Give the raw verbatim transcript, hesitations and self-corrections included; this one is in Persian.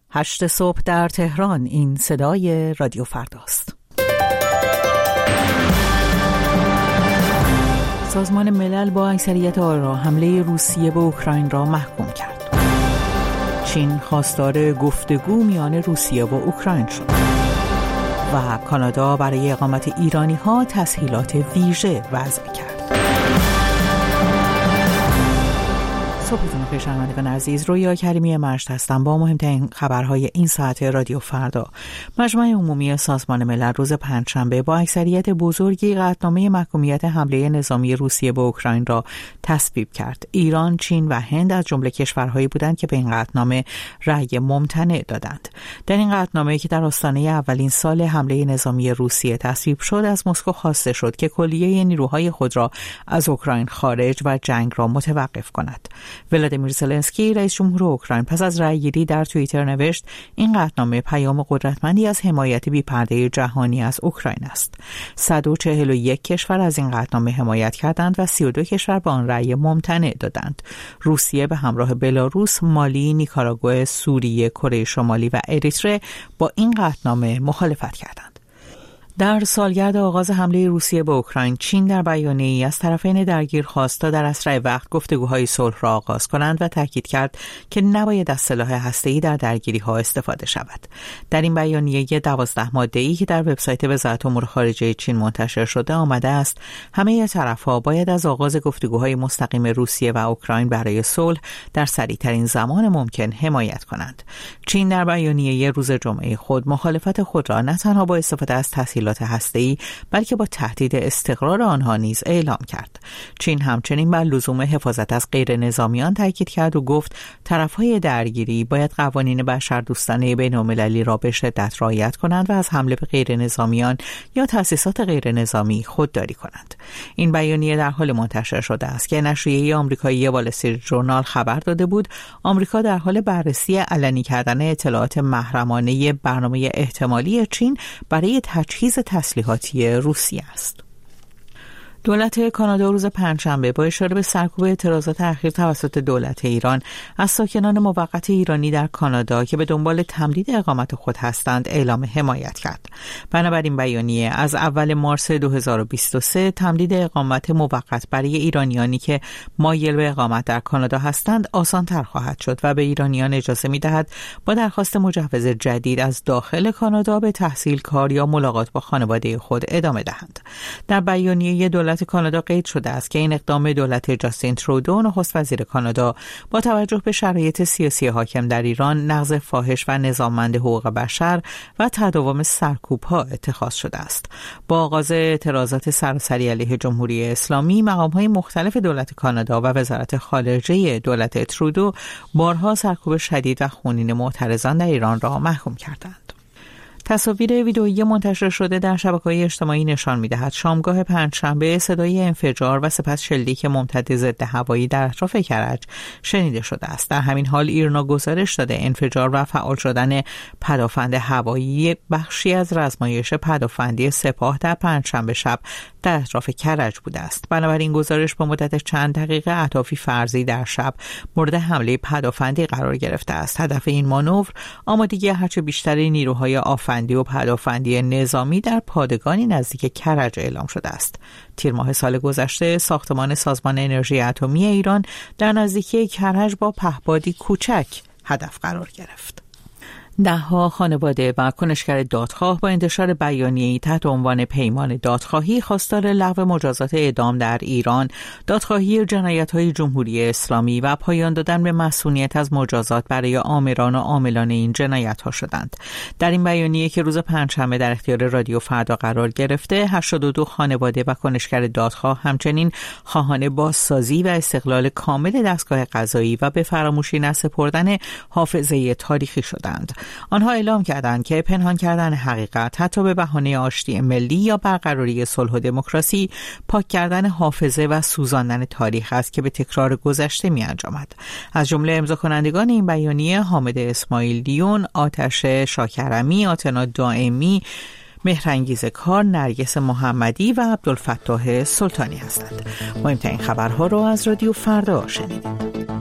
هشت صبح در تهران. این صدای رادیو فرداست. سازمان ملل با اکثریت آرا حمله روسیه به اوکراین را محکوم کرد. چین خواستار گفتگو میان روسیه و اوکراین شد و کانادا برای اقامت ایرانی‌ها تسهیلات ویژه وضع کرد. صبحتون بخیر شنوندگان عزیز، رویا کریمی مجد هستم با مهمترین خبرهای این ساعت رادیو فردا. مجمع عمومی سازمان ملل روز پنجشنبه با اکثریت بزرگی قطعنامه محکومیت حمله نظامی روسیه به اوکراین را تصویب کرد. ایران، چین و هند از جمله کشورهایی بودند که به این قطعنامه رأی ممتنع دادند. در این قطعنامه که در آستانه اولین سال حمله نظامی روسیه تصویب شد، از مسکو خواسته شد که کلیه نیروهای خود را از اوکراین خارج و جنگ را متوقف کند. ولادیمیر زلنسکی رئیس جمهور اوکراین پس از رأیگیری در توییتر نوشت این قطعنامه پیام قدرتمندی از حمایت بی‌پرده جهانی از اوکراین است. صد و چهل و یک کشور از این قطعنامه حمایت کردند و سی و دو کشور به آن رأی ممتنع دادند. روسیه به همراه بلاروس، مالی، نیکاراگوئه، سوریه، کره شمالی و اریتره با این قطعنامه مخالفت کردند. در سالگرد آغاز حمله روسیه به اوکراین، چین در بیانیه‌ای از طرفین درگیر خواست تا در اسرع وقت گفتگوهای صلح را آغاز کنند و تاکید کرد که نباید از سلاح هسته‌ای در درگیری‌ها استفاده شود. در این بیانیه دوازده ماده‌ای که در وبسایت وزارت امور خارجه چین منتشر شده آمده است همه طرف‌ها باید از آغاز گفتگوهای مستقیم روسیه و اوکراین برای صلح در سریع‌ترین زمان ممکن حمایت کنند. چین در بیانیه روز جمعه خود مخالفت خود را نه تنها با استفاده از تسهیلات هسته‌ای بلکه با تهدید استقرار آنها نیز اعلام کرد. چین همچنین بر لزوم حفاظت از غیر نظامیان تاکید کرد و گفت طرف‌های درگیری باید قوانین بشردوستانه بین‌المللی را به شدت رعایت کنند و از حمله به غیر نظامیان یا تأسیسات غیر نظامی خودداری کنند. این بیانیه در حال منتشر شده است که نشریه آمریکایی وال استریت ژورنال خبر داده بود آمریکا در حال بررسی علنی کردن اطلاعات محرمانه برنامه احتمالی چین برای تجهیز تسلیحاتی روسیه است. دولت کانادا روز پنجشنبه با اشاره به سرکوب اعتراضات اخیر توسط دولت ایران از ساکنان موقت ایرانی در کانادا که به دنبال تمدید اقامت خود هستند اعلام حمایت کرد. بنابراین بیانیه از اول مارس دو هزار و بیست و سه تمدید اقامت موقت برای ایرانیانی که مایل به اقامت در کانادا هستند آسان‌تر خواهد شد و به ایرانیان اجازه می‌دهد با درخواست مجوز جدید از داخل کانادا به تحصیل، کار یا ملاقات با خانواده خود ادامه دهند. در بیانیه دولت کانادا قید شده است که این اقدام دولت جاستین ترودو نخست وزیر کانادا با توجه به شرایط سیاسی حاکم در ایران، نقض فاحش و نظاممند حقوق بشر و تداوم سرکوب‌ها اتخاذ شده است. با آغاز اعتراضات سراسری علیه جمهوری اسلامی، مقام‌های مختلف دولت کانادا و وزارت خارجه دولت ترودو بارها سرکوب شدید و خونین معترضان در ایران را محکوم کردند. تصاویر ویدئویی منتشر شده در شبکه‌های اجتماعی نشان می‌دهد شامگاه پنجشنبه صدای انفجار و سپس شلیک ممتد ضد هوایی در اطراف کرج شنیده شده است. در همین حال ایرنا گزارش داده انفجار و فعال شدن پدافند هوایی بخشی از رزمایش پدافندی سپاه در پنجشنبه شب در اطراف کرج بوده است. بنابراین گزارش با مدت چند دقیقه اهدافی فرضی در شب مورد حمله پدافندی قرار گرفته است. هدف این مانور آمادگی هرچه بیشتری نیروهای آفندی و پدافندی نظامی در پادگانی نزدیک کرج اعلام شده است. تیر ماه سال گذشته ساختمان سازمان انرژی اتمی ایران در نزدیکی کرج با پهپادی کوچک هدف قرار گرفت. ده‌ها خانواده و کنشگر دادخواه با انتشار بیانیه‌ای تحت عنوان پیمان دادخواهی خواستار لغو مجازات اعدام در ایران، دادخواهی جنایت‌های جمهوری اسلامی و پایان دادن به مسئولیت از مجازات برای آمران و عاملان این جنایت‌ها شدند. در این بیانیه که روز پنجشنبه در اختیار رادیو فردا قرار گرفته، هشتاد و دو خانواده و کنشگر دادخواه همچنین خواهان بازسازی و استقلال کامل دستگاه قضایی و به فراموشی نسپردن حافظه تاریخی شدند. آنها اعلام کردند که پنهان کردن حقیقت حتی به بهانه آشتی ملی یا برقراری صلح و دموکراسی پاک کردن حافظه و سوزاندن تاریخ است که به تکرار گذشته می انجامد. از جمله امضا کنندگان این بیانیه حامد اسماعیلیون، آتش شاکرمی، آتنا دائمی، مهرانگیز کار، نرگس محمدی و عبدالفتاح سلطانی هستند. مهمترین خبرها را از رادیو فردا شنیدید.